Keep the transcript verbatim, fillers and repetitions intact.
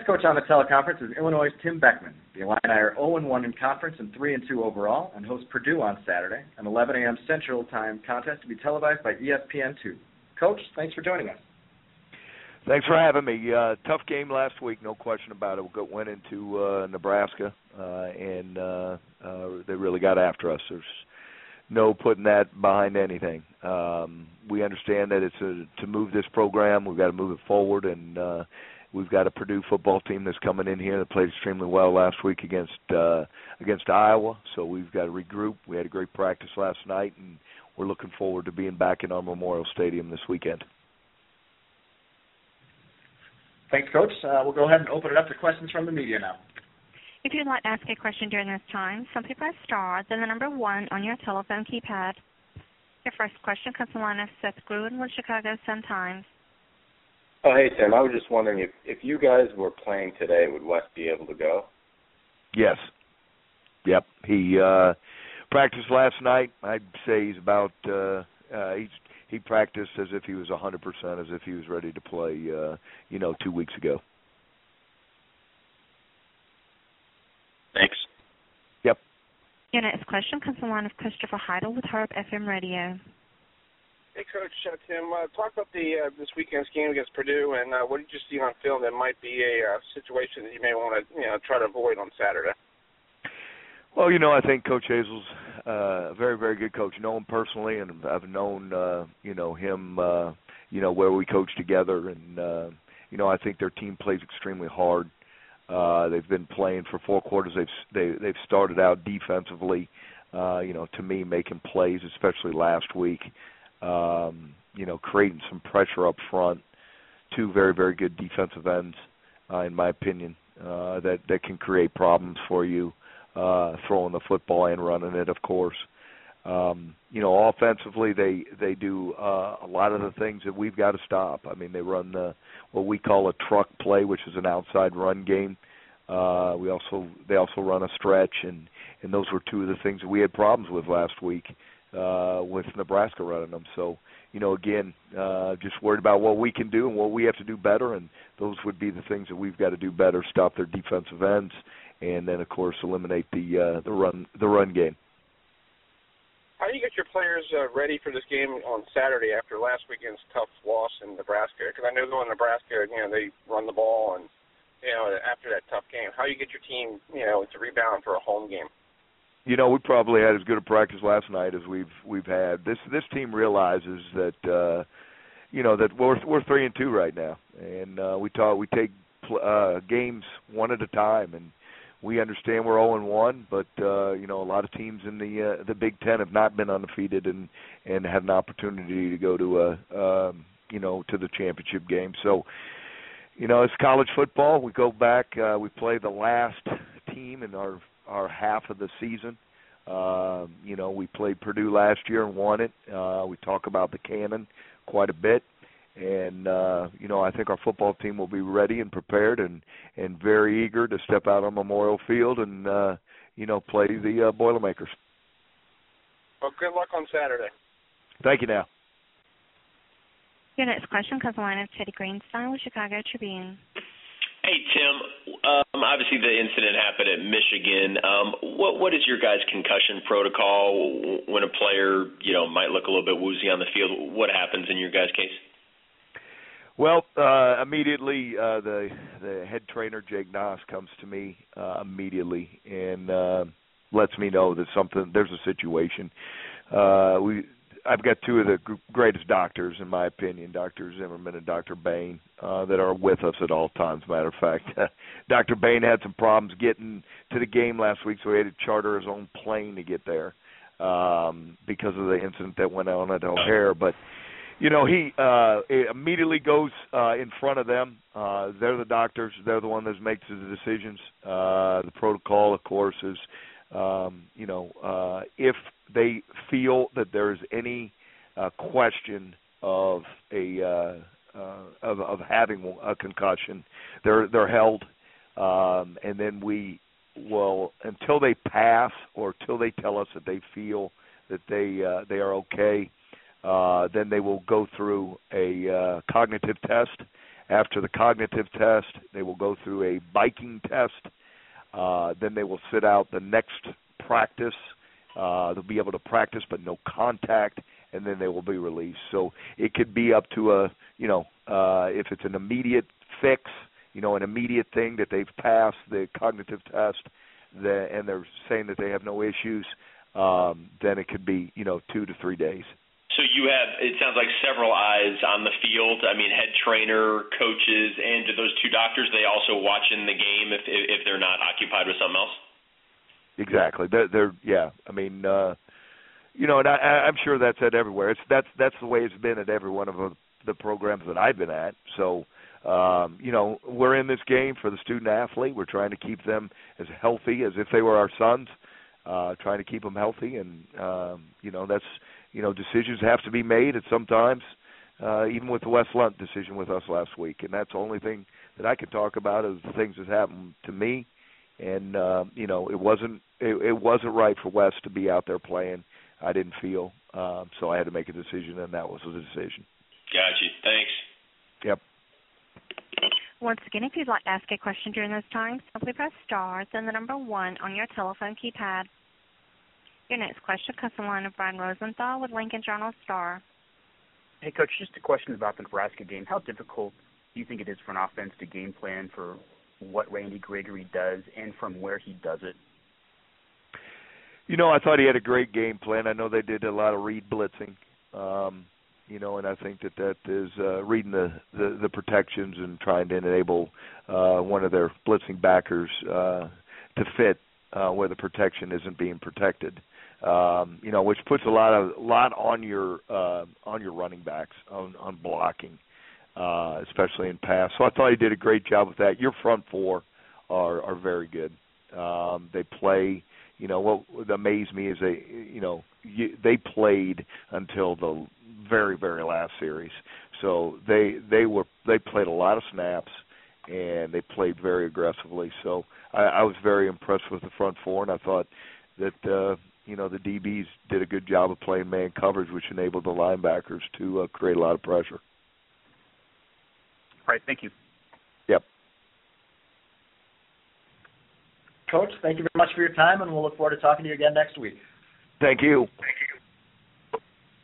next coach on the teleconference is Illinois' Tim Beckman. The Illini are oh and one in conference and three and two overall and host Purdue on Saturday, an eleven a.m. Central Time contest to be televised by E S P N two. Coach, thanks for joining us. Thanks for having me. Uh, tough game last week, no question about it. We went into uh, Nebraska, uh, and uh, uh, they really got after us. There's no putting that behind anything. Um, we understand that it's a, to move this program, we've got to move it forward, and uh, we've got a Purdue football team that's coming in here that played extremely well last week against uh, against Iowa. So we've got to regroup. We had a great practice last night, and we're looking forward to being back in our Memorial Stadium this weekend. Thanks, Coach. Uh, we'll go ahead and open it up to questions from the media now. If you'd like to ask a question during this time, simply press star, then the number one on your telephone keypad. Your first question comes from the line of Seth Gruen with Chicago Sun-Times. Oh, hey, Tim. I was just wondering if, if you guys were playing today, would Wes be able to go? Yes. Yep. He uh, practiced last night. I'd say he's about uh, uh, he's, he practiced as if he was one hundred percent, as if he was ready to play, uh, you know, two weeks ago. Thanks. Yep. Your next question comes from the line of Christopher Heidel with Herb F M Radio. Hey, Coach uh, Tim, uh, talk about the uh, this weekend's game against Purdue, and uh, what did you see on film that might be a uh, situation that you may want to, you know, try to avoid on Saturday? Well, you know, I think Coach Hazel's uh, a very, very good coach. I know him personally, and I've known, uh, you know, him, uh, you know, where we coach together. And, uh, you know, I think their team plays extremely hard. Uh, they've been playing for four quarters. They've they, they've started out defensively, uh, you know, to me, making plays, especially last week, um, you know, creating some pressure up front. Two very, very good defensive ends, uh, in my opinion, uh, that, that can create problems for you. Uh, throwing the football and running it, of course. Um, you know, offensively, they they do uh, a lot of the things that we've got to stop. I mean, they run the, what we call a truck play, which is an outside run game. Uh, we also they also run a stretch, and, and those were two of the things that we had problems with last week uh, with Nebraska running them. So, you know, again, uh, just worried about what we can do and what we have to do better, and those would be the things that we've got to do better: stop their defensive ends, and then, of course, eliminate the uh, the run the run game. How do you get your players uh, ready for this game on Saturday after last weekend's tough loss in Nebraska? Because I know going to Nebraska, you know, they run the ball, and you know, after that tough game, how do you get your team, you know, to rebound for a home game? You know, we probably had as good a practice last night as we've we've had. This this team realizes that uh, you know that we're we're three and two right now, and uh, we talk we take uh, games one at a time, and we understand we're oh and one, but uh, you know, a lot of teams in the uh, the Big Ten have not been undefeated and and had an opportunity to go to a um, you know to the championship game. So, you know, it's college football. We go back. Uh, we play the last team in our our half of the season. Uh, you know, we played Purdue last year and won it. Uh, we talk about the cannon quite a bit. And, uh, you know, I think our football team will be ready and prepared and, and very eager to step out on Memorial Field and, uh, you know, play the uh, Boilermakers. Well, good luck on Saturday. Thank you now. Your next question comes from the line of Teddy Greenstein with Chicago Tribune. Hey, Tim. Um, obviously, the incident happened at Michigan. Um, what what is your guys' concussion protocol when a player, you know, might look a little bit woozy on the field? What happens in your guys' case? Well, uh, immediately uh, the the head trainer Jake Noss comes to me uh, immediately and uh, lets me know that something there's a situation. Uh, we I've got two of the greatest doctors, in my opinion, Doctor Zimmerman and Doctor Bain, uh, that are with us at all times. Matter of fact, Doctor Bain had some problems getting to the game last week, so he had to charter his own plane to get there um, because of the incident that went on at O'Hare. But you know, he uh, immediately goes uh, in front of them. Uh, they're the doctors. They're the one that makes the decisions. Uh, the protocol, of course, is, um, you know, uh, if they feel that there's any uh, question of a uh, uh, of, of having a concussion, they're they're held, um, and then we will until they pass or until they tell us that they feel that they uh, they are okay. Uh, then they will go through a uh, cognitive test, After the cognitive test, they will go through a biking test. Uh, then they will sit out the next practice. Uh, they'll be able to practice but no contact, and then they will be released. So it could be up to a, you know, uh, if it's an immediate fix, you know, an immediate thing that they've passed the cognitive test, the, and they're saying that they have no issues, um, then it could be, you know, two to three days. So you have, it sounds like several eyes on the field. I mean, head trainer, coaches, and do those two doctors, they also watch in the game if if they're not occupied with something else? Exactly. They're, they're yeah. I mean, uh, you know, and I, I'm sure that's at everywhere. It's that's that's the way it's been at every one of the programs that I've been at. So, um, you know, we're in this game for the student athlete. We're trying to keep them as healthy as if they were our sons. Uh, trying to keep them healthy, and um, you know, that's you know, decisions have to be made at sometimes. Uh, even with the West Lunt decision with us last week, and that's the only thing that I can talk about is the things that happened to me. And uh, you know, it wasn't it, it wasn't right for West to be out there playing. I didn't feel um, so. I had to make a decision, and that was the decision. Got you. Thanks. Yep. Once again, if you'd like to ask a question during this time, simply press star, then the number one on your telephone keypad. Your next question comes from the line of Brian Rosenthal with Lincoln Journal-Star. Hey, Coach, just a question about the Nebraska game. How difficult do you think it is for an offense to game plan for what Randy Gregory does and from where he does it? You know, I thought he had a great game plan. I know they did a lot of read blitzing, um, you know, and I think that that is uh, reading the, the, the protections and trying to enable uh, one of their blitzing backers uh, to fit uh, where the protection isn't being protected. Um, you know, which puts a lot of lot on your uh, on your running backs on, on blocking, uh, especially in pass. So I thought he did a great job with that. Your front four are are very good. Um, they play. You know, what amazed me is they, you know, you, they played until the very very last series. So they they were they played a lot of snaps and they played very aggressively. So I, I was very impressed with the front four, and I thought that. Uh, You know, the D Bs did a good job of playing man coverage, which enabled the linebackers to uh, create a lot of pressure. All right, thank you. Yep. Coach, thank you very much for your time, and we'll look forward to talking to you again next week. Thank you. Thanks.